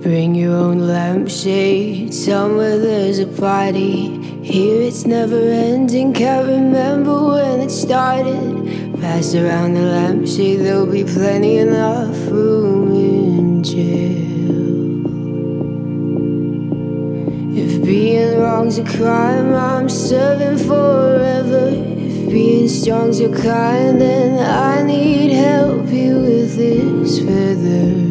Bring your own lampshade, somewhere there's a party. Here it's never ending, can't remember when it started. Pass around the lampshade, there'll be plenty enough room in jail. If being wrong's a crime, I'm serving forever. If being strong's your kind, then I need help you with this feather.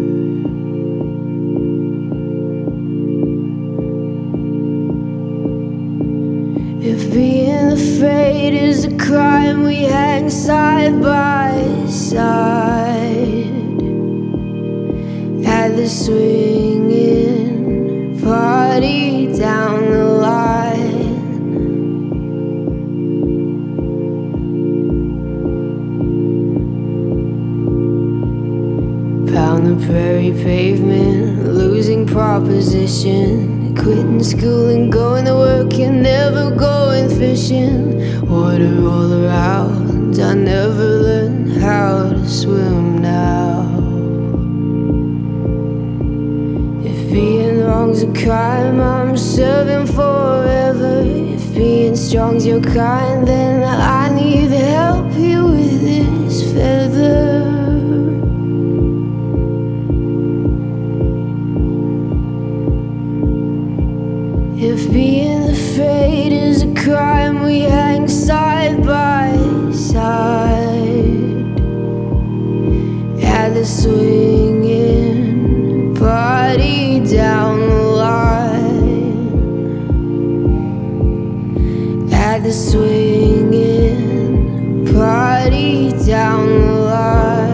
If being afraid is a crime, we hang side by side at the swinging party down the line. Pound the prairie pavement, losing proposition. Quitting school and going to work and never going fishing. Water all around, I never learned how to swim now. If being wrong's a crime, I'm serving forever. If being strong's your kind, then I need to help you with this feather. If being afraid is a crime, we hang side by side at the swinging party down the line. At the swinging party down the line.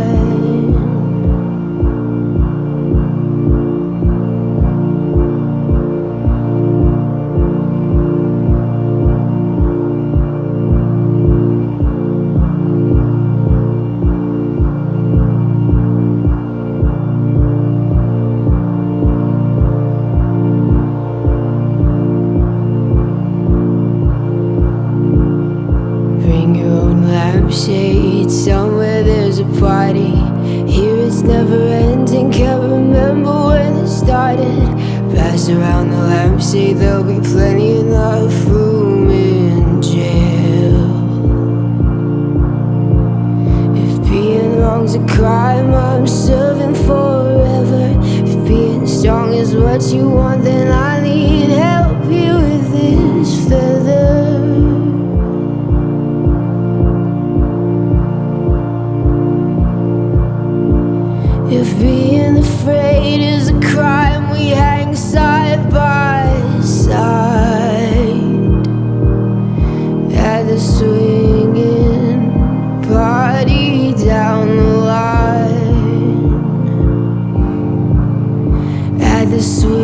Lampshade, somewhere there's a party. Here it's never ending, can't remember when it started. Pass around the lampshade, there'll be plenty enough room in jail. If being wrong's a crime, I'm serving forever. If being strong is what you want, then I need help you with this feather. If being afraid is a crime, we hang side by side at the swinging party down the line. At the swinging